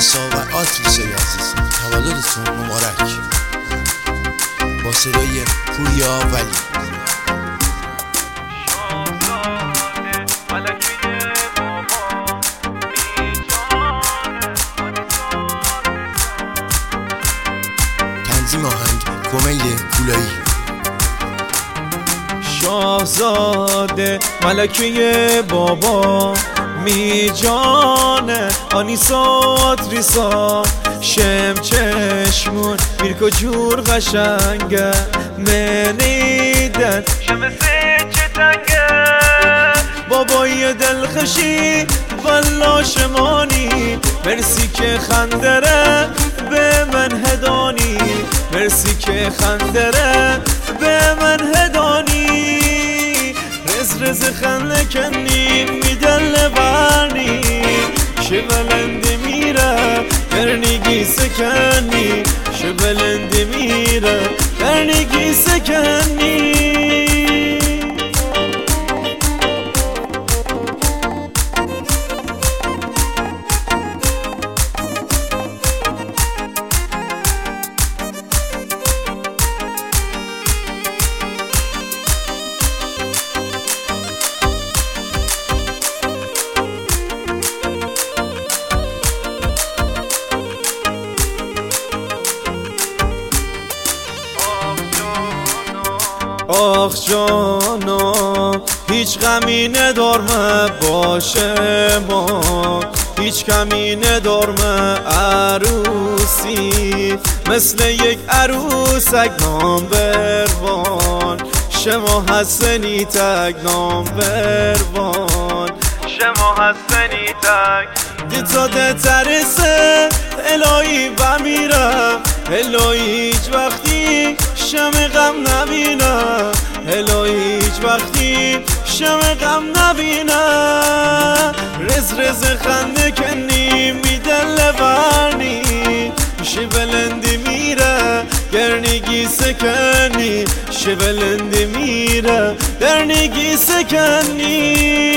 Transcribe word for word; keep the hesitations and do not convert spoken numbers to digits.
آنیسا و آتریسه عزیز، تولدتون مبارک. با صدای پوریا ولی. تنظیم آهنگ کمیل کولایی. شاهزاده ملکه بابا می جانه آنیسا آتریسا شم چشمون میرکو جور قشنگه منیدن شمسه چه تنگه بابای دلخشی والا شمانی مرسی که خندره به من هدانی مرسی که خندره به من هدانی رز رز خنده کنی میدل بانی شبلند میره برنگی سکنی شبلند میره برنگی سکنی. آخ جانا هیچ غمی ندارمه باشه ما هیچ کمی ندارمه عروسی مثل یک عروسک نام بروان شما حسنی تک نام بروان شما حسنی تک دیتا ده ترسه الهی بمیرم الهی هیچ وقتی شم غم نبینم الهی هیچ وقتی شم غم نبینم رز رز خنده کنی میدل برنی شبلندی میره گرنگی سکنی شبلندی میره گرنگی سکنی.